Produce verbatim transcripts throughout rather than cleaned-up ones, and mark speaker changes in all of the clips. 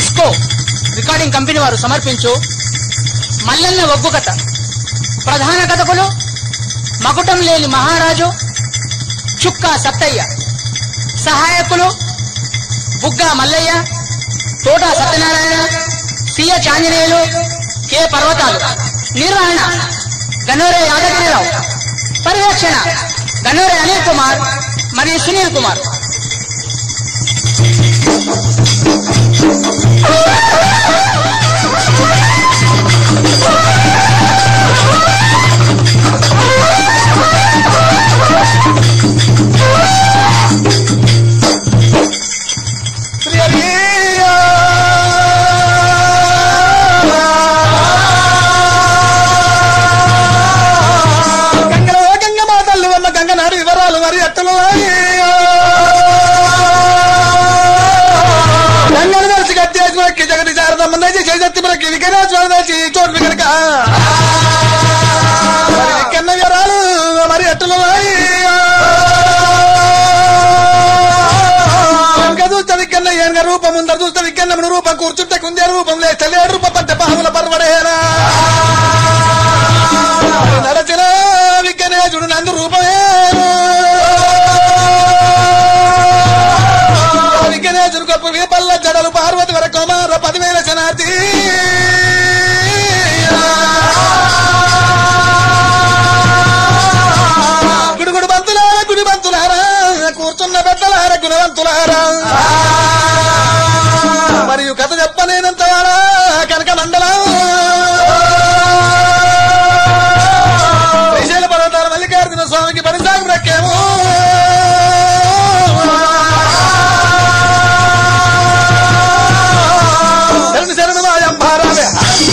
Speaker 1: Disco recording company వారు సమర్పించు మల్లన్న ఒగ్గు కథ. ప్రధాన కథకులు మకుటం లేని మహారాజు చుక్కా సత్తయ్య, సహాయకులు బుగ్గా మల్లయ్య, తోట సత్యనారాయణ, సియ చాంజనేయులు, కె పర్వతాలు. నిర్వహణ గనోరే యాదగిరిరావు. పర్యవేక్షణ గనోరే అనిల్ కుమార్ మరియు సునీల్ కుమార్.
Speaker 2: గంగనాడు వివరాలు మరి అట్టలు గంగను కలిసి గట్టి జగతి శారదమ్మ చేతి మనకి వికరాచి చోటు కనుక కన్న వివరాలు మరి అట్టలు కనుక చూస్తే వికన్న ఏనుగ రూపం ఉందరు చూస్తే వికన్నమును రూపం కూర్చుంటే కుందే రూపం లేస్తే లేడు రూపం అంటే పాముల పర్వడేనా నడచిన వికనేజుడు నందు రూపమే వికనేజుడు గొప్ప వీపల్ల జడలు పార్వతి వర కుమార పదివేల శనార్థి గుడుగుడు బంతులారా గుడి బంతులారా కూర్చున్న పెద్దలారా గుణవంతులారా మరియు కథ చెప్పలేనంత కనక మండలం శ్రీశైల పర్వతాల మల్లికార్జున స్వామికి పరిసాగం రక్కేమో శరణు శరణు మాయం భారావే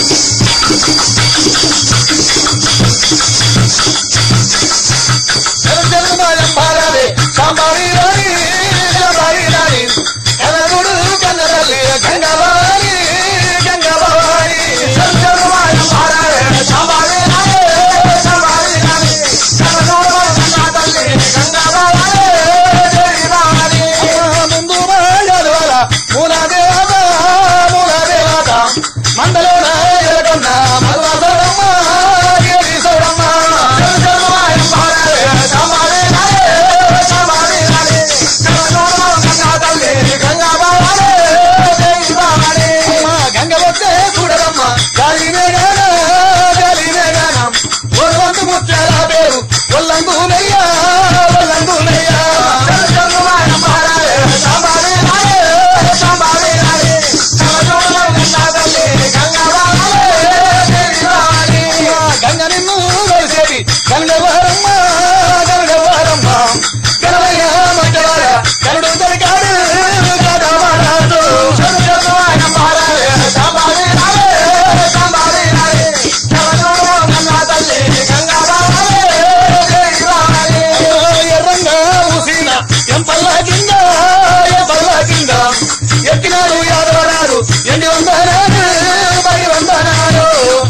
Speaker 2: శరణు శరణు మాయం భారావే సాంబారి రాణి సాంబారి రాణి కనగుడు కన్నరల్లి గంగవాణి గంగవాణి శరణు శరణు మాయం భారావే సాంబారి రాణి సాంబారి రాణి కనగుడు కన్నరల్లి గంగవాణి దేవాణి ముందు మాయాలు వల మూలాదేవత మూలాదేవత మండలోన ఎరగొన్న మల్వాసరమ్మ గిరి సౌరమ్మ శరణు శరణు మాయం భారావే సాంబారి రాణి సాంబారి రాణి కనగుడు కన్నరల్లి గంగవాణి దేవాణి గంగ వస్తే చూడరమ్మ గాలినే గాన గాలినే గానం ఒళ్ళందు ముత్యాల పేరు ఒళ్ళందు నెయ్య ఒళ్ళందు నెయ్య శరణు శరణు మాయం భారావే సాంబారి రాణి సాంబారి రాణి కనగుడు కన్నరల్లి గంగవాణి దేవాణి గంగ నిన్ను కలిసేది గంగవారమ్మ గంగవారమ్మ గణమయ్య మంగళార గరుడు దొరికాడు గడవారాడు శరణు శరణు మాయం భారావే సాంబారి రాణి సాంబారి రాణి కనగుడు కన్నరల్లి గంగవాణి దేవాణి ఎర్రంగా ఊసిన ఎంపల్లా కింద ఎంపల్లా కింద ఎక్కినాడు యాదవరాడు ఎండి వందనాడు బడి వందనాడు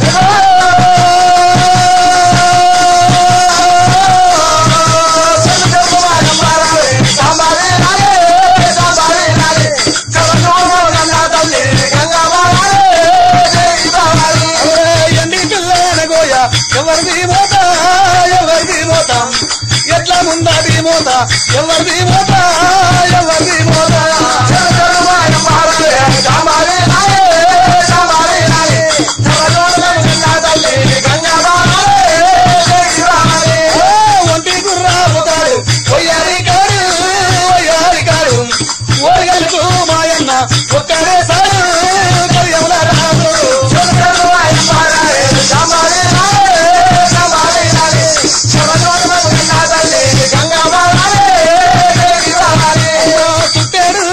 Speaker 2: శరణు శరణు మాయం భారావే సాంబారి రాణి సాంబారి రాణి కనగుడు కన్నరల్లి గంగవాణి దేవాణి ఎండి పిల్లన గోయ ఎవరిది మోత ఎవరిది మోత ఎట్లా ముందాది మోత ఎవరిది మోత ఎవరిది మోత శరణు శరణు మాయం భారావే సాంబారి రాణి సాంబారి రాణి కనగుడు కన్నరల్లి గంగవాణి దేవాణి ఒంటి గుర్రాపు కాడు ఒయ్యారి కాడు ఒయ్యారి కాడు ఓరిగలుకు మాయన్న ఒక్కడే సాడు కరియముల రాడు శరణు శరణు మాయం భారావే సాంబారి రాణి సాంబారి రాణి కనగుడు కన్నరల్లి గంగవాణి దేవాణి చుట్టేడు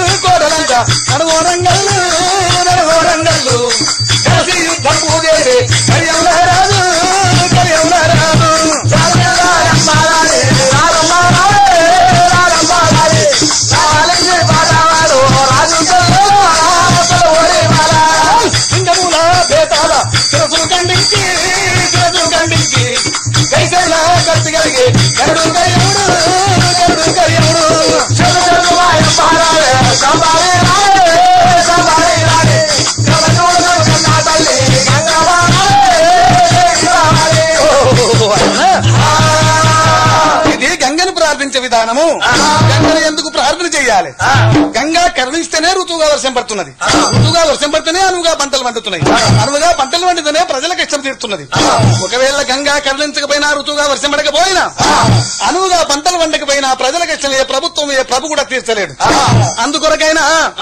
Speaker 2: ప్రార్థించే విధానము. గంగను ఎందుకు ప్రార్థన చేయాలి? గంగా కరుణిస్తేనే ఋతువుగా వర్షం పడుతున్నది. ఋతువుగా వర్షం పడితేనే అనువుగా పంటలు పండుతున్నాయి. అనువుగా పంటలు పండితేనే ప్రజల కష్టం తీరుతున్నది. ఒకవేళ గంగా కరుణించకపోయినా, ఋతువుగా వర్షం పడకపోయినా, అనువుగా పంటలు పండకపోయినా ప్రజల కష్టం ఏ ప్రభుత్వం ఏ ప్రభు కూడా తీర్చలేడు. అందుకొరకైనా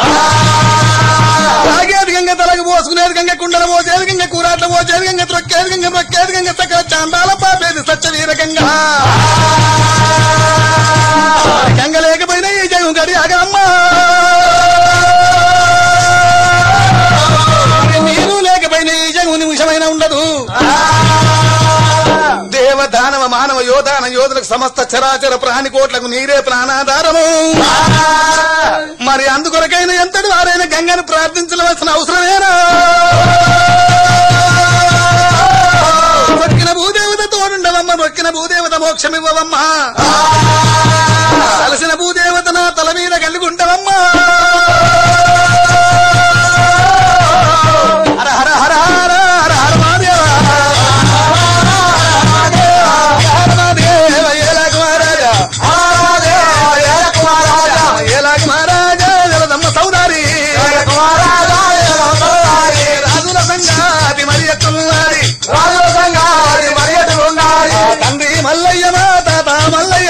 Speaker 2: తాగేది గంగ, తలకి పోసుకునేది గంగ, కుండలు పోసేది గంగ, కూరాట్లు పోసేది గంగ, త్రొక్కేది గంగ, మ్రొక్కేది గంగ, సకల చాందాల పాపేది సత్య వీర గంగ. గంగ లేకపోయినా ఈ జగం గడి ఆగమ్మా, నీరు లేకపోయినా ఈ జగం నిమిషమైన ఉండదు. దేవ దానవ మానవ యోధాన యోధులకు సమస్త చరాచర ప్రాణి కోట్లకు నీరే ప్రాణాధారము. మరి అందుకొరకైనా ఎంతటి వారైనా గంగను ప్రార్థించవలసిన అవసరమేనా? మొక్కిన భూదేవత తోడుండవమ్మ, మొక్కిన భూదేవత మోక్షమివ్వవమ్మా, కలిసిన భూదేవత నా తల మీద కలిగి ఉండవమ్మా. హర హర హర హర హర హర మహాదేవ, రాజుల సంగాతి మరి ఎట్టున్నారి, తండ్రి మల్లయ్య మా తాత మల్లయ్య,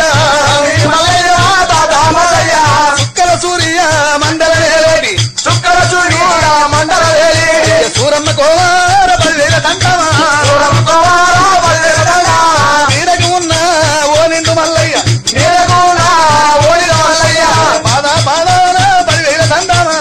Speaker 2: చుక్కల సూర్య మండల వేలేటి, చుక్కల సూర్య మండల వేలేటి, సూరమ్మ కోవార పదివేల దండమా, నీడకు ఉన్న ఓ నిండు మల్లయ్య, నీడకు ఉన్న ఓ నిండు మల్లయ్య, పాద పాదాల పదివేల దండమా,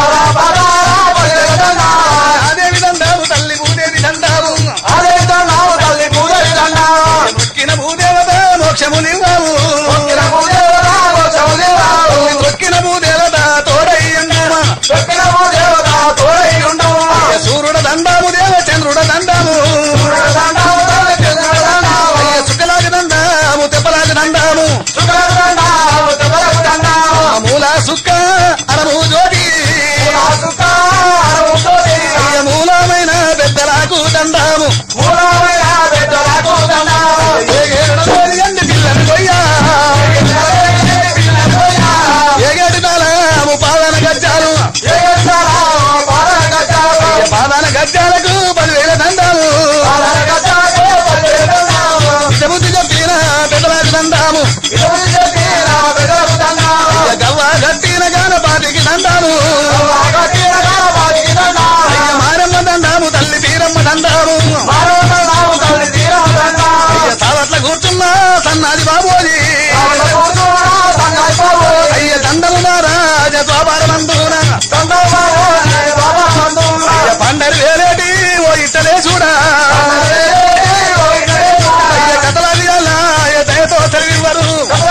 Speaker 2: అదే విధండావు తల్లి భూదేవి దండావు, అదే విధండావు తల్లి భూదేవి దండావు, మొక్కిన భూదేవత మోక్షమునివ్వవు, మొక్కిన భూదేవత మోక్షమునివ్వవు, మొక్కిన భూదేవత తోడయ్యుండమా, మొక్కిన భూదేవత తోడయ్యుండము, సూర్యుడ దండాము దేవ చంద్రుడ దండాము, శుకలాగ దండాము తెప్పలాగ దండాము, మూల సుక్క అరము జ్యోతి, మూలమైన పెద్దలకు దండాము, మూలమైన పెద్దలకు దండాము, ఏగేడు పిల్లను కొయ్యా, ఏగేడు తాళము పాదన గజ్జాలు, పాదన గజ్జాలకు పదివేల దండాము, బుద్ధి చెప్పిన పెద్దలకు దండాము, గవ్వ గట్టిన గాన పాటికి దండాము, మారమ్మ దండాము తల్లి తీరమ్మ దండాము, తావట్ల కూర్చున్నా సన్నాది బాబోజీ, అయ్య దండలు రాజ ద్వాపారమందున, పండరి వేరేటి ఓ ఇట్టలే చూడా, అయ్య కథలాది దయతో చదివివ్వరు,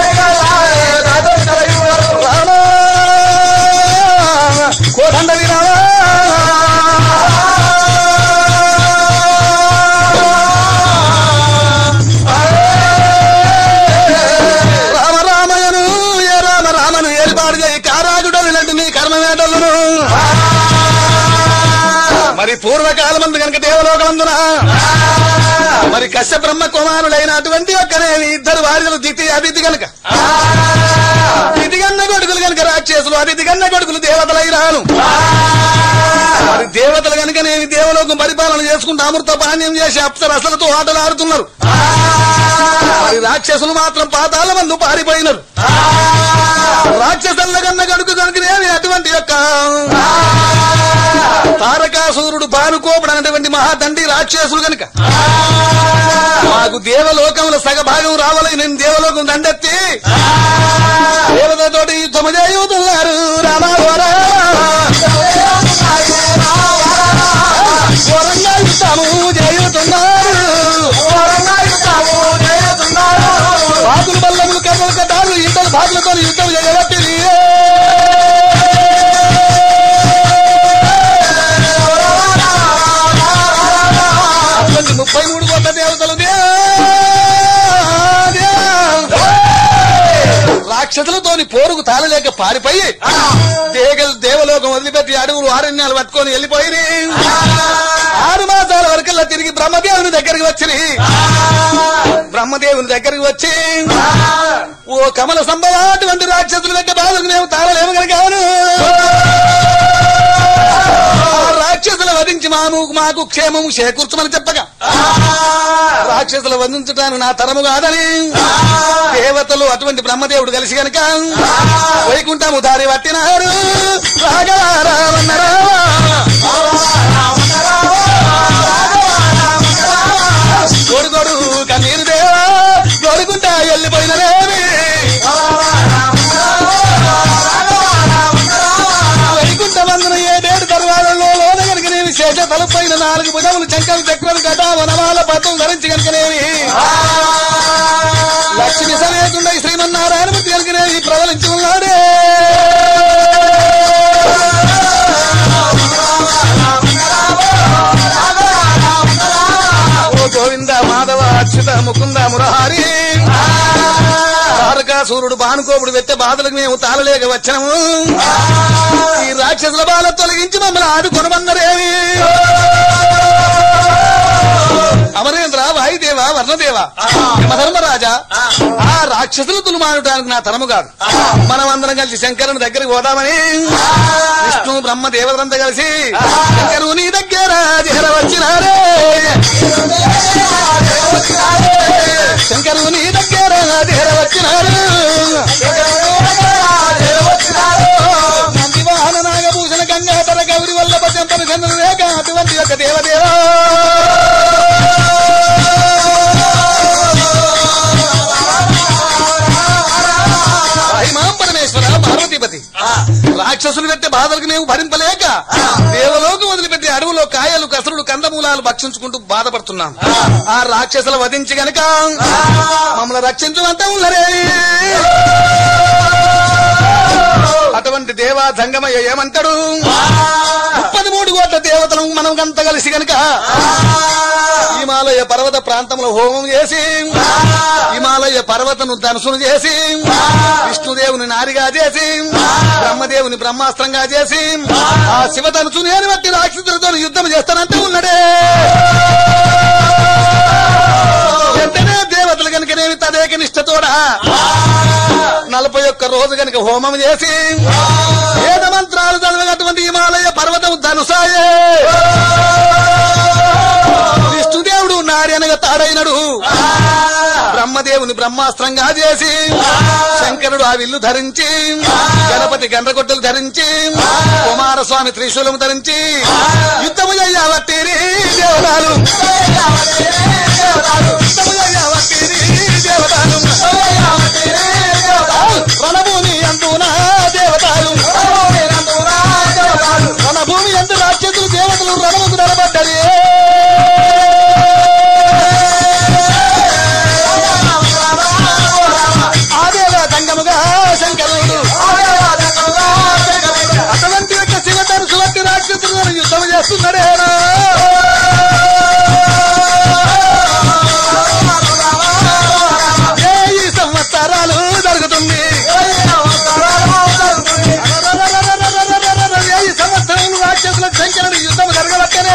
Speaker 2: కోదండ విరామా రామ రామయను ఏ రామ రామను ఏర్పాటు చేయి కారాజుడలినట్టు నీ కర్మమేటలను. మరి పూర్వకాలమందు కనుక దేవలోకమందున మరి కశ్య బ్రహ్మ కుమారుడైన అటువంటి ఒక్కనేమి ఇద్దరు వారిలు దితి అతిథి గనుక, దితిగన్న కొడుకులు కనుక రాక్షసులు, అతిథిగన్న కొడుకులు దేవతలైనాను. మరి దేవతలు కనుక నేను దేవలోకం పరిపాలన చేసుకుంటూ అమృత పానీయం చేసి అప్సరసలతో ఆటలు ఆడుతున్నారు. మరి రాక్షసులు మాత్రం పాతాల మందు పారిపోయినారు. రాక్షసుల కన్న కనుక కనుకనేమి అటువంటి యొక్క తారకాసూరుడు భానుకోపుడు అనేటువంటి మహాదండి రాక్షసులు కనుక మాకు దేవలోకంలో సగభాగం రావాలని నేను దేవలోకం దండెత్తి దేవతతోటి యుద్ధము చేయుతున్నారు. రామావరా ఘోరంగా యుద్ధము చేయుతున్నారు. బాతులు బల్లములు కర్రలు కట్టాలు ఇద్దరు బాతులతో యుద్ధం చేయబట్టి ముప్పై మూడు కోట్ల దేవతలు రాక్షసులతోని పోరుకు తాళలేక పారిపోయి దేగలు దేవలోకం వదిలిపెట్టి అడుగులు ఆరణ్యాలు పట్టుకొని వెళ్ళిపోయి ఆరు మాసాల వరకల్లా తిరిగి బ్రహ్మదేవుని దగ్గరికి వచ్చి బ్రహ్మదేవుని దగ్గరికి వచ్చి ఓ ఓ కమల సంభవ అటువంటి రాక్షసులు పెట్టే బాధకు మేము తాళలేము కనుకాను రాక్షసుల వధించి మాము మాకు క్షేమము చేకూర్చమని చెప్పగా రాక్షసుల వధించటాను నా తరము కాదని దేవతలు అటువంటి బ్రహ్మదేవుడు కలిసి గనక వైకుంఠము దారి పట్టినారు గోడుగోడు కన్నీరు దేవా గోడుకుంటా వెళ్ళిపోయినరేమి వైకుంఠమందున ఏడేడు దర్వాలలో లోన కనుకనేవి శేష తలపైన నాలుగు భుజములు చంకలు చక్రలు గటా వనమాల పత్రం ధరించి కనుకనేవి లక్ష్మి సమేతుండ శ్రీమన్నారాయణమూర్తి కనుకనేవి ప్రవలించి ఉన్నాడే గోవింద మాధవ అచ్యుత ముకుంద మురహారి తారకాసూరుడు భానుకోపుడు వెత్తే బాధలకు మేము తాళలేక వచ్చినము ఈ రాక్షసుల బాధ తొలగించి మమ్మల్ని ఆడుకొనమన్నరేవి అమరేంద్ర వాయుదేవ వర్ణదేవ యమధర్మరాజా ఆ రాక్షసులు తులుమానటానికి నా తరము కాదు మనం అందరం కలిసి శంకరుని దగ్గరికి పోదామని విష్ణు బ్రహ్మ దేవతలంతా కలిసి శంకరు నీ దగ్గర చేర వచ్చినారే శంకరు నీ దగ్గర చేర వచ్చినారు నందివాహన నాగభూషణ గంగాధర గౌరి వల్లభ చెంపన చంద్ర రేఖ అటువంటి యొక్క దేవదేవా పరమేశ్వర పార్వతీపతి రాక్షసులు పెట్టే బాధలకు మేము భరింపలేక దేవలోకి వదిలిపెట్టి అడవులో కాయలు కసరుడు కందమూలాలు భక్షించుకుంటూ బాధపడుతున్నాం ఆ రాక్షసులు వధించి గనక మమ్మల్ని రక్షించమంతా ఉన్నరే అటువంటి దేవా జంగమయ్య ఏమంటాడు ముప్పది మూడు కోట్ల దేవతలు మనం అంత కలిసి గనక హిమాలయ పర్వత ప్రాంతంలో హోమం చేసి హిమాలయ పర్వతను ధనుసును చేసి విష్ణుదేవుని నారిగా చేసి బ్రహ్మదేవుని బ్రహ్మాస్త్రంగా చేసి ఆ శివధనుసుని బట్టి రాక్షసులతో యుద్ధం చేస్తానంటే ఉన్నాడే వెంటనే దేవతలు కనుకనేమి తదేక నిష్ఠతోడ నలభై ఒక్క రోజు కనుక హోమం చేసి వేద మంత్రాలు చదివినటువంటి హిమాలయ పర్వతం ధనుసాయే విష్ణుదేవుడు నారి అనగా తాడైనడు బ్రహ్మదేవుని బ్రహ్మాస్త్రంగా చేసి శంకరుడు ఆ విల్లు ధరించి గణపతి గండ్రగొడ్డలు ధరించి కుమారస్వామి త్రిశూలము ధరించి యుద్ధము చెయ్యవట్టిరి దేవతాలు రణభూమి అందున దేవతాలు రణభూమి అందు రాక్షసులు దేవతలు రణముకు నిలబడ్డది ఆదేవ దంగముగా శంకరుడు అటువంటి యొక్క శివధనుసు వంటి రాక్షసులను యుద్ధం చేస్తున్నాడే సంవత్సరాలు జరుగుతుంది ఈ సంవత్సరం రాక్షసుల శంకరుడు యుద్ధం జరగవచ్చనే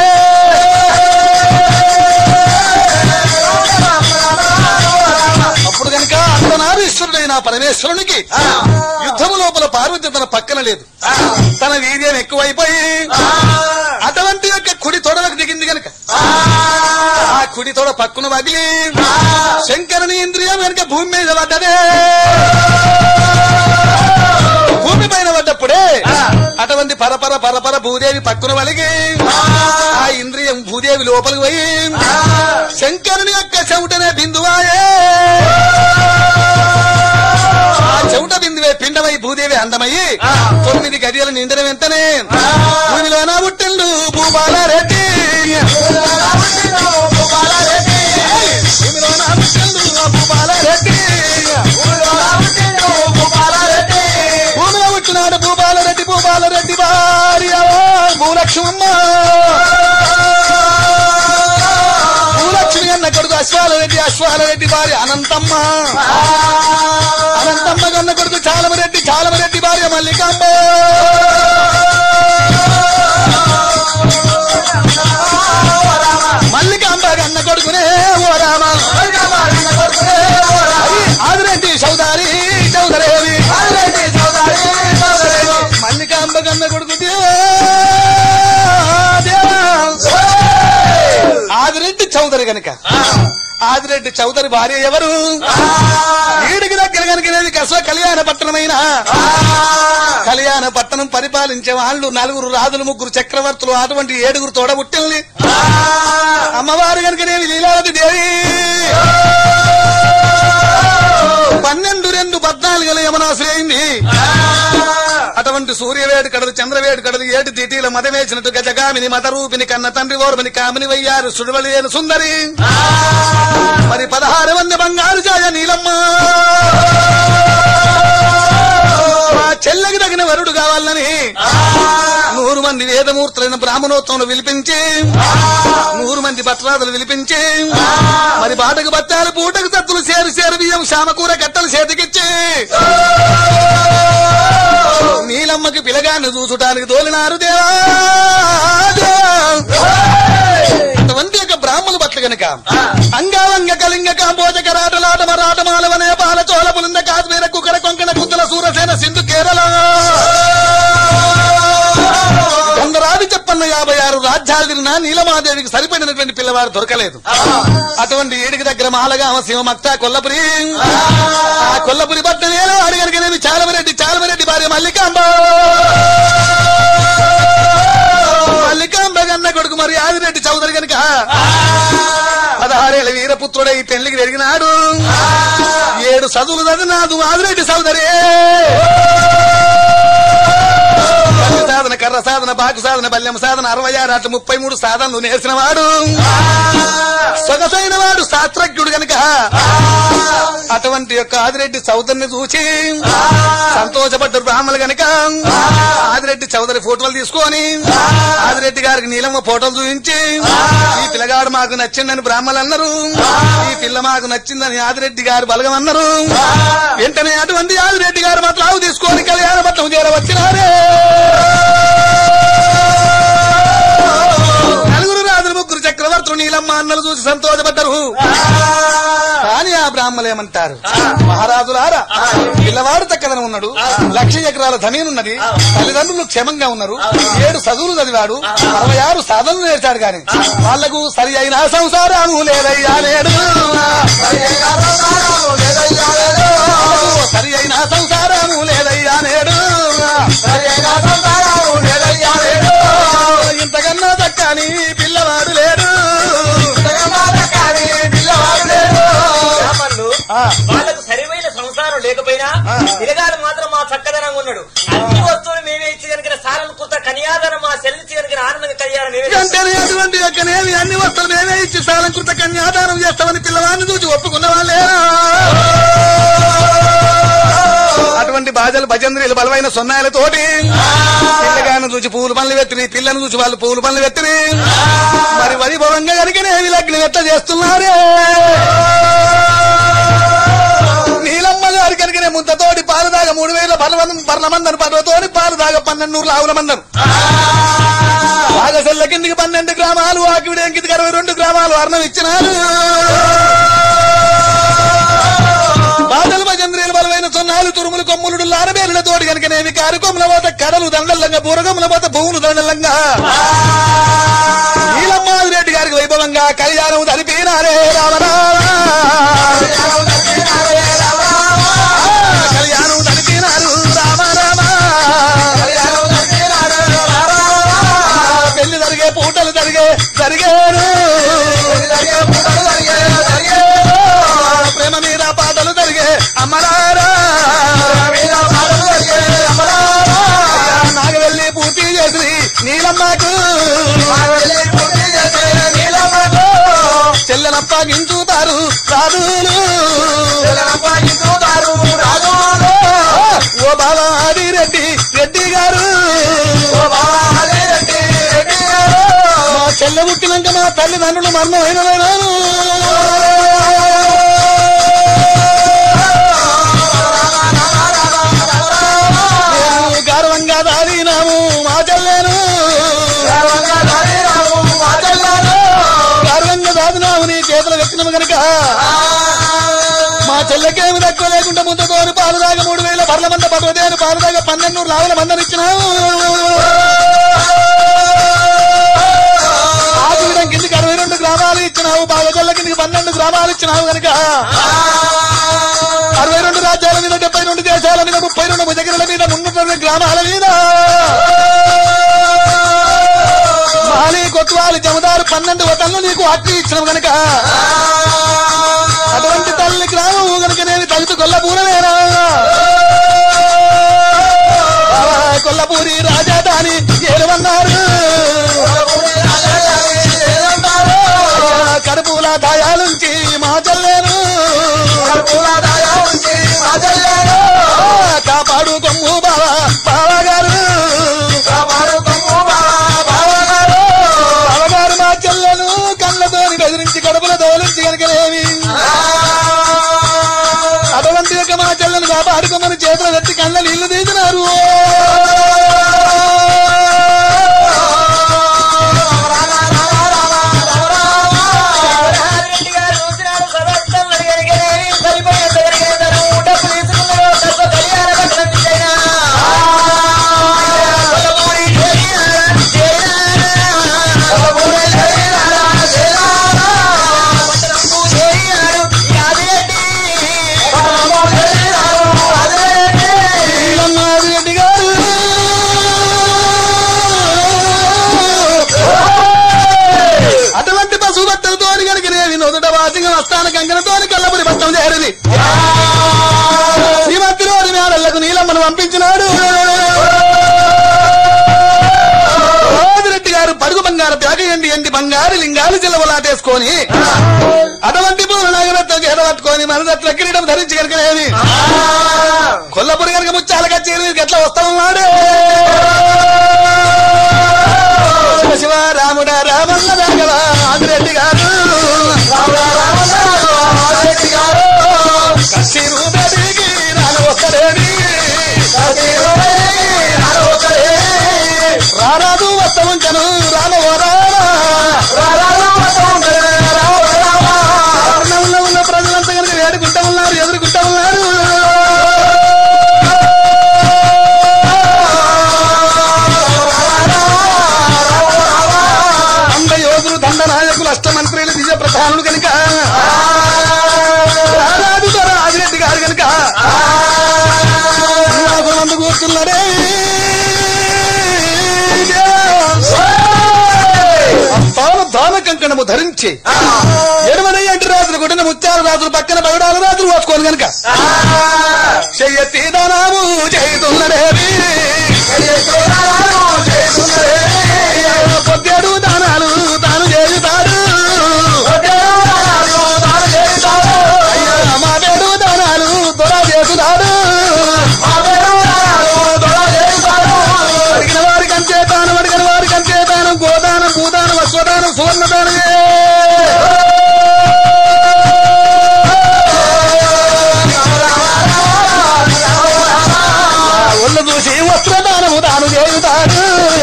Speaker 2: అప్పుడు కనుక అర్ధనారీశ్వరుడైన పరమేశ్వరునికి యుద్ధము లోపల పార్వతి తన పక్కన లేదు తన వీర్యం ఎక్కువైపోయి అటువంటి యొక్క కుడి తొడలకు దిగింది కనుక ఆ కుడి తొడ పక్కున వగిలి శంకరుని ఇంద్రియం కనుక భూమి మీద పడ్డదే భూమి పైన పడ్డప్పుడే అటువంటి పరపర పరపర భూదేవి పక్కున వలిగి ఆ ఇంద్రియం భూదేవి లోపలికి పోయి శంకరుని యొక్క చెవుటనే బిందువాయే ఆ చెవుట బిందువే పిండమై భూదేవి అందమయ్యి తొమ్మిది గదియలు నిండిన వెంటనే భూమిలోన పుట్టిండు భూపాలారెడ్డి భూమిలోన పుట్టిండు భూపాలారెడ్డి భూమిలో పుట్టినాడు భూపాలరెడ్డి భూపాలరెడ్డి భార్య భూలక్ష్మమ్మ భూలక్ష్మి అన్న కొడుకు అశ్వాలరెడ్డి అశ్వాలరెడ్డి భార్య అనంతమ్మ అనంతమ్మ కన్న కొడుకు చాలమరెడ్డి చాలమరెడ్డి భార్య మల్లికాంబ మల్లికాంబ కన్న కొడుకునే ఓ రామ ఆదిరెడ్డి చౌదారి గనుక ఆదిరెడ్డి చౌదరి భార్య ఎవరు వీడికి దగ్గర కనుకనేది కసవ కళ్యాణ పట్టణమైన కళ్యాణ పట్టణం పరిపాలించే వాళ్ళు నలుగురు రాజులు ముగ్గురు చక్రవర్తులు అటువంటి ఏడుగురు తోడబుట్టిల్ని అమ్మవారు కనుకనేవి లీలావతి దేవి పన్నెండు రెండు పద్నాలుగు యమునాశ్రయింది అటువంటి సూర్యవేడు కడలు చంద్రవేడు కడలు ఏడు దీటీల మదవేసినట్టు గజగామిని మతరూపిని కన్న తండ్రి ఓర్మని కామిని వయ్యారు సుడువలేని సుందరి మరి పదహారు మంది బంగారు జాయ నీలమ్మ మా చెల్లెకి తగిన వరుడు కావాలని నూరు మంది వేదమూర్తులైన బ్రాహ్మణోత్సవం విలిపించి నూరు మంది భట్రాదులు విలిపించి మరి బాటకు బత్తాలు పూటకు తత్తులు సేరు సేరు బియ్యం శామకూర కట్టలు చేతికిచ్చి నీలమ్మకి పిలగాన్ని చూసుటానికి తోలినారు దేవా అటువంటి యొక్క బ్రాహ్మణులు పట్ల గనుక అంగావంగ కలింగ కాంబోజ కరాటలాట మరాటమాలవ నేపాల చోళ పులింద కాశ్మీర కుకర కొంకణ కుత్తల సూరసేన సింధు కేరళ కొందరాది చెప్పన్న యాభై ఆరు రాజ్యాలు తిరిగినా నీలమాదేవికి సరిపడినటువంటి పిల్లవాడు దొరకలేదు అటువంటి ఏడికి దగ్గర మాలగామ శివమక్త కొల్లపురి ఆ కొల్లపురి పట్టణేలో అడిగనికనేవి చాలమరెడ్డి చాలమరెడ్డి భార్య మల్లికాంబ మల్లికాంబ గన్న కొడుకు మరి ఆదిరెడ్డి చౌదరి గనుక పదహారేళ్ల వీరపుత్రుడై పెళ్లికి పెరిగినాడు ఏడు చదువులు చదివినాదు ఆదిరెడ్డి చౌదరి సాధన కర్ర సాధన బాకు సాధన బల్యం సాధన అరవై ఆరు అట్ల ముప్పై మూడు సాధనలు నేర్చిన వాడు సొగసైన వాడు శాస్త్రజ్ఞుడు గనుక అటువంటి యొక్క ఆదిరెడ్డి చౌదరిని చూసి సంతోషపడ్డారు బ్రాహ్మణులు గనుక ఆదిరెడ్డి చౌదరి ఫోటోలు తీసుకొని ఆదిరెడ్డి గారికి నీలమ్మ ఫోటోలు చూపించి ఈ పిల్లగాడు మాకు నచ్చిందని బ్రాహ్మణులు అన్నారు ఈ పిల్ల మాకు నచ్చిందని ఆదిరెడ్డి గారు బలగం అన్నారు వెంటనే అటువంటి ఆదిరెడ్డి గారు మాట్లాడు తీసుకొని కళ్యాణ పట్టణం చేరవచ్చినారే నలుగురు రాజులు ముగ్గురు చక్రవర్తులు నీలమ్మ అన్నలు చూసి సంతోషపడ్డారు కానీ ఆ బ్రాహ్మణులు ఏమంటారు మహారాజులారా పిల్లవాడు చక్కదనం ఉన్నాడు లక్ష ఎకరాల జమీనున్నది తల్లిదండ్రులు క్షేమంగా ఉన్నారు ఏడు చదువులు చదివాడు అరవై ఆరు సాధనలు నేర్చాడు గాని వాళ్లకు సరి అయిన సంసారము లేదయ్యా నేడు సరి అయిన సంసారము లేదయ్యా నేడు ఇంతకన్నా దక్కని పిల్లవాడు లేడు
Speaker 3: వాళ్ళకు సరిమైన సంసారం లేకపోయినా పిల్లగాడు మాత్రం మా చక్కదనంగా ఉన్నాడు అన్ని వస్తువులు మేమే ఇచ్చి కనుక సారం కృత కన్యాదానం మా చెల్లించి కనుక ఆనందంగా కళ్యాణం
Speaker 2: మేమే అటువంటి యొక్కనేమి అన్ని వస్తువులు మేమే ఇచ్చి సారం కృత కన్యాదానం చేస్తామని పిల్లవాడిని చూసి ఒప్పుకున్న వాళ్ళే అటువంటి బాజలు భజంద్రీలు బలమైన సొన్నాయిలతోటి పిల్లగాను చూసి పూలు పనులు పెట్టిని పిల్లను చూసి వాళ్ళు పూలు పనులు పెట్టిని మరి వైభవంగా కనుకనేవి లగ్నం ఎట్లా చేస్తున్నారే నీలమ్మ గారి కనుకనే ముద్దతోటి పాలు దాగ మూడు వేల పర్ల మందను పర్వతోని పాలు దాగ పన్నెండు ఆవుల మందను బాగసెల్ల కిందికి పన్నెండు గ్రామాలు ఆకివిడే కిందికి అరవై రెండు గ్రామాలు అర్ణం ఇచ్చినారు బాధలు భజంద్రీలు బలమైన సొన్నాలు తురుములు కొమ్ములుడు లారబేలుల తోటి కనుకనేవి కారుకొమ్ముల పోత కడలు దండల్లంగా బూరగొమ్ముల పోత భూములు దండల్లంగా నీలమ్మాదిరెడ్డి గారికి వైభవంగా కళ్యాణం జరిపినారే రామరామ కళ్యాణం జరిపినారు రామరామ పెళ్లి జరిగే పూటలు జరిగే జరిగేరు ప్రేమ మీద పాటలు జరిగే అమ్మరారా నాగవెల్లి పూర్తి చేసి నీలమ్మకు చెల్లెనప్పగించుతారు రాజులు ఓ బాబా ఆదిరెడ్డి రెడ్డి గారు మా చెల్లె పుట్టినాక మా తల్లిదండ్రులు మరణమైన గర్వంగా దారినాము మా చెల్లెను గర్వంగా దాదినాము నీ చేతులు వ్యక్తినము కనుక మా చెల్లెకేమి తక్కువ లేకుండా ముందుతోని పాలు దాకా మూడు వేల బర్ల మంద పదవదేను పాలు దాకా పన్నెండు రావుల మందని ఇచ్చినాము ఆకువిడం కిందికి అరవై రెండు గ్రామాలు ఇచ్చినావు బాగా గ్రామాలు ఇచ్చినావు కనుక అరవై రెండు రాజ్యాల మీద డెబ్బై రెండు దేశాల మీద ముప్పై రెండు భుజగిరుల మీద మున్నూట గ్రామాల మీద మాలి కొత్వాలు జమదారు పన్నెండు వతలను నీకు హక్కు ఇచ్చినావు కనుక అటువంటి తల్లి గ్రామం కనుక నేను తలుపు కొల్లపూరమేనా కొల్లపూరి రాజధాని ఏలువన్నారు కడుపుల దాయాలుంచి మా చల్లేను కాపాడు కొమ్ము బావా బావగారు బావగారు మా చెల్లెను కళ్ళతోని బెదిరించి కడుపుల దోలించి కనుకనేమి అటువంటి యొక్క మా చెల్లెను కాపాడుకోమని చేతులు పెట్టి కళ్ళ నీళ్లు తీసినారు వస్తాను గంగనతోని కళ్ళపురి పట్టం చేరింది శ్రీమతి రోజు మేడళ్లకు నీలమ్మను పంపించినాడు రాజిరెడ్డి గారు పరుగు బంగారు బ్యాగయండి ఎండి బంగారు లింగాలు చిల్లవలాటేసుకొని అటువంటి పూలు నాగరత్నం చేరబట్టుకొని మనదట్ల కిరీటం ధరించి కనుకనేది కొల్లపురి కనుక ముచ్చాలగా చేరి ఎట్లా వస్తా ఉన్నాడు శివ రాముడ రామన్న రాఘవ ఆదిరెడ్డి గారు కసిరు బెదిగి రాను వస్తలేని రారాదు వస్త ఉంచను రానవరా ఉన్న ప్రజలంతా కనుక వేడుకుంటా ఉన్నారు ఎదుర్కొంటా ఉన్నారు అంద యోధులు దండ నాయకులు అష్టమంత్రులు నిజ ప్రధానులు కనుక రాజిరెడ్డి గారు కనుక మందు కూర్చున్నారే తాను దాన కంకణము ధరించి ఎడమన ఎంటి రాజులు కొట్టిన ముత్యాల రాజులు పక్కన పగడాల రాజులు వాచుకోను కనుక చెయ్యెత్తి దానాము చేయుతున్నదేవి పొద్దేడు దానాలు తాను చేయుతాడు మాదేడు దానాలు దొర చేస్తున్నాడు అడిగిన వారికి అంచేతాను అడిగిన వారికి అంచేతాను గోదానం భూదానం అశ్వదానం సువర్ణదానం ఒళ్ళు చూసి వస్త్రదానము తాను చేయుతాడు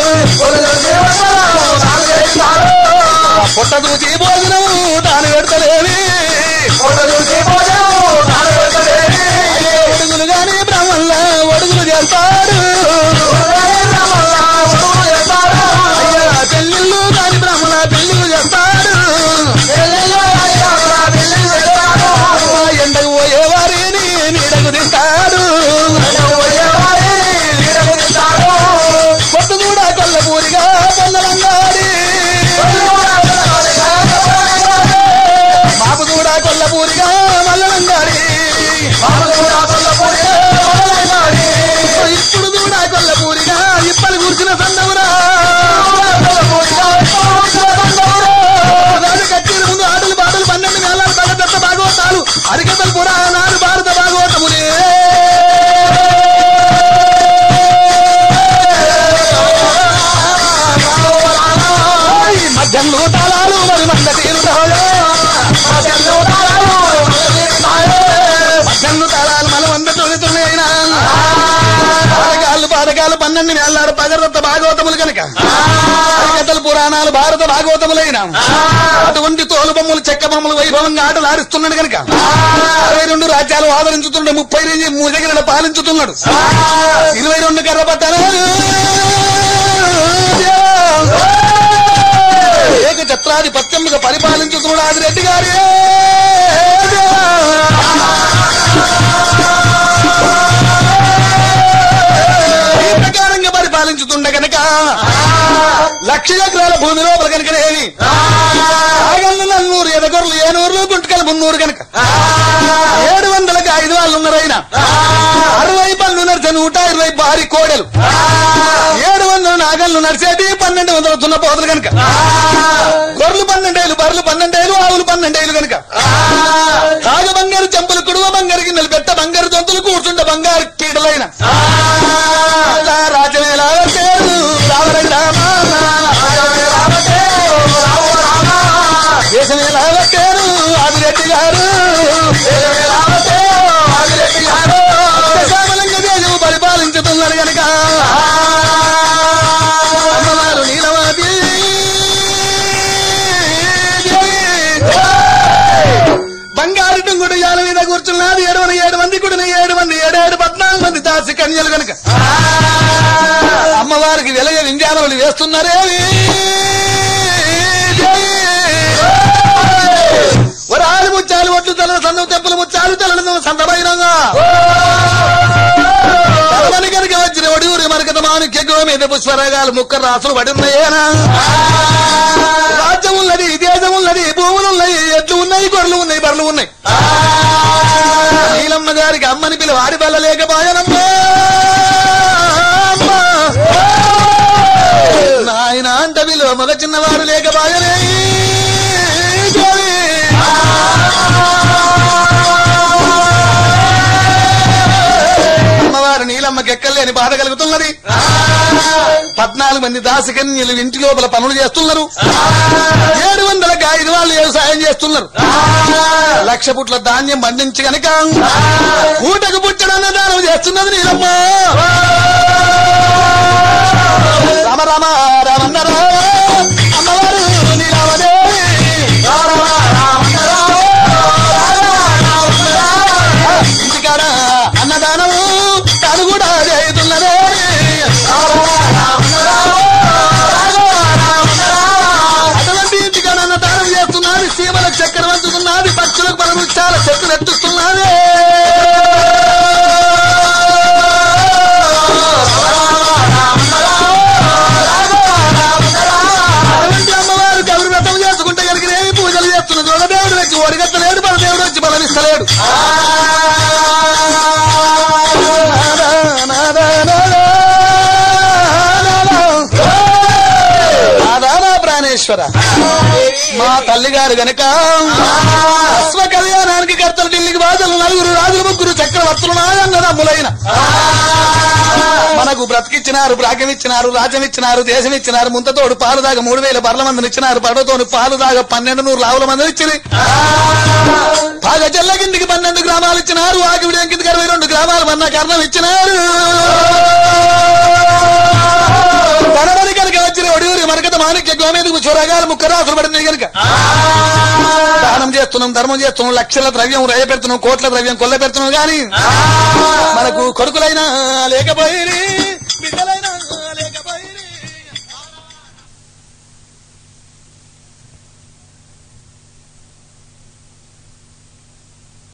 Speaker 2: పొట్ట చూసి భోజనము తాను పెడతలేవి ఒడుగులు గాని బ్రాహ్మణుల ఒడుగులు చేస్తాడు పెళ్లిళ్ళు కాని బ్రాహ్మణ పెళ్లిళ్ళు చేస్తాడు ఎండకు పోయే వారిని నీడకు తింటాడు కొట్టు కూడా కొల్లపూరిగా పొందలంగాడి మాపు కూడా కొల్లపూరిగా మల్లలంగాడి ఇప్పుడు కూడా కొల్లపూరిగా ఇప్పలు కూర్చున్న సందమురా కచ్చేది ముందు ఆటలు పాటలు పన్నెండు వేలాలు తగ్గదత్త భాగవతాలు హరికథలు పురాణాలు భారత భాగవతములే మధ్యంలో తాళాలు మరి మంద తీరుతాయో మధ్యంలో తాళాలు మన వంద తొలుతున్నాయినా పాదకాలు పాదకాలు పన్నెండు వేలాడు పగరదత్త భాగవతములు కనుక హరికథలు పురాణాలు భారత భాగవతములైన అటువంటి తోలు బొమ్మలు చెక్క బొమ్మలు వైభవంగా ఆటలు ఆడిస్తున్నాడు కనుక అరవై రెండు రాజ్యాలు ఆదరించుతున్నాడు ముప్పై దగ్గర పాలించుతున్నాడు ఇరవై రెండు కర్ర పట్టాలు ఏక ఏక ఛత్రాధిపత్యముగా పరిపాలించుతున్నాడు ఆదిరెడ్డి గారే ఈ ప్రకారంగా పరిపాలించుతుండ గనక లక్ష ఎకరాల భూమి లోపల కనుకనేవి ఆగళ్ళు నన్నూరు ఎదగొర్లు ఏనూరు గుంటకలు మున్నూరు కనుక ఏడు వందలకి ఐదు వాళ్ళు ఉన్నారైనా అరవై పళ్ళు నడిచే నూట ఇరవై భారీ కోడలు ఏడు వందల నాగళ్ళు నడిచేటి పన్నెండు వందల తున్న పోతలు కనుక గొర్రెలు పన్నెండేళ్ళు బర్రెలు పన్నెండేళ్ళు ఆవులు పన్నెండేళ్ళు కనుక కాగ బంగారు చెంపులు కుడువ బంగారు గిన్నెలు పెట్ట బంగారు దొంతులు కూర్చుంట బంగారు కీడలైన రాజమేలా పేరు రావరై రామ దేశమేలా పేరు ఆదిరెడ్డి గారు శ్యామలంగా దేశము పరిపాలించుతున్నారు కనుక అమ్మవారు నీలవాది బంగారు టుంగుడు యాల మీద కూర్చున్నది ఏడు మంది ఏడు మంది కూడా ఏడు మంది ఏడేడు పద్నాలుగు మంది దాసి కన్యలు కనుక అమ్మవారికి వెలయ వింజానములు వేస్తున్నారేవి వరాలు ముచ్చాలు ఒట్లు తల సన్ను తెప్పులు ముచ్చాలు తెలను సంతమైనంగా తలమని కనుక వచ్చిన ఒడియూరి మరకత మానుక్యగో మీద పుష్పరాగాలు ముక్క రాసులు పడున్నాయేనా రాజ్యం ఉన్నది దేశం ఉన్నది భూములు ఉన్నాయి ఎట్లు ఉన్నాయి గొర్రెలు ఉన్నాయి బర్రెలు ఉన్నాయి నీలమ్మ గారికి అమ్మని పిలువ ఆడి బల్ల లేకపోయానమ్మా నాయన అంట పిలువ మగ చిన్నవారు లేకపోయనే అమ్మవారు నీలమ్మకి ఎక్కలేని బాధ కలుగుతున్నది పద్నాలుగు మంది దాసకన్యలు ఇంటి లోపల పనులు చేస్తున్నారు ఏడు వందలకి ఐదు వాళ్ళు వ్యవసాయం చేస్తున్నారు లక్ష పుట్ల ధాన్యం పండించి కనుక ఊటకు పుట్టడన్న దానం చేస్తున్నది నీలమ్మ రామ రామ రామన్నరా అమ్మవారు నీలమ్మదేవి ఇంటికాడ అన్నదానము తాను కూడా చేస్తున్నదే అటువంటి ఇంటికాడ అన్నదానం చేస్తున్నది సీమలకు చక్కెర వంచుతున్నది భక్తులకు పనులు చాలా చెట్లు ఎత్తుస్తున్నది అటువంటి అమ్మవారు గౌరి వ్రతం చేసుకుంటే కనుక ఏమి పూజలు చేస్తున్నది ఒక దేవుడు వచ్చి ఒడిగత్తలేడు మన దేవుడు వచ్చి బలమిస్తలేడు ప్రాణేశ్వర మా తల్లిగారు గనక అశ్వ కళ్యాణానికి కర్తలు ఢిల్లీకి బాధలు నలుగురు రాజులు ముగ్గురు చక్రవర్తులు నాయన్నదమ్ములైన మనకు బ్రతికిచ్చినారు భాగ్యం ఇచ్చినారు రాజ్యం ఇచ్చినారు దేశం ఇచ్చినారు ముంతతోడు పాలు దాగా మూడు వేల బర్ల మందిని ఇచ్చినారు పడవతోడు పాలు దాగా పన్నెండు నూరు లావుల మందిని ఇచ్చింది బాగా చెల్లకిందికి పన్నెండు గ్రామాలు ఇచ్చినారు ఆకివిడియం కిందికి అరవై రెండు గ్రామాలు మన్నా కర్ణం ఇచ్చినారు తనమని కనుక వచ్చిన ఒడియూరి మరకత మాణిక్య గోమేందుకు చూరగాలు ముక్కరాసులు పడింది కనుక దానం చేస్తున్నాం ధర్మం చేస్తున్నాం లక్షల ద్రవ్యం రయ పెడుతున్నాం కోట్ల ద్రవ్యం కొల్ల పెడుతున్నాం గాని మనకు కొడుకులైనా లేకపోయి బిడ్డలైనా